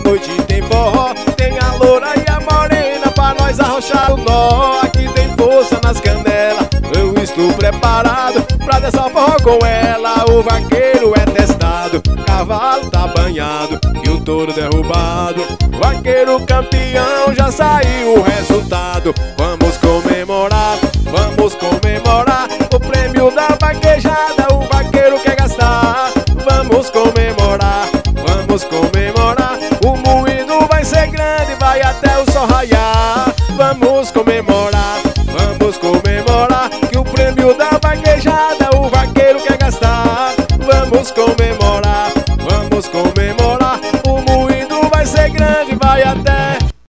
noite tem forró, tem a loura e a morena pra nós arrochar o nó. Aqui tem força nas canelas, eu estou preparado pra dançar forró com ela. O vaqueiro é testado, cavalo tá banhado e o touro derrubado. Vaqueiro campeão, já saiu o resultado. Vamos comemorar, vamos comemorar o prêmio da vaquejada, o vaqueiro quer gastar. Vamos comemorar, vamos comemorar, o moído vai ser grande, vai até o sol raiar. Vamos comemorar, que o prêmio da vaquejada, o vaqueiro quer gastar. Vamos comemorar, o moído vai ser grande, vai até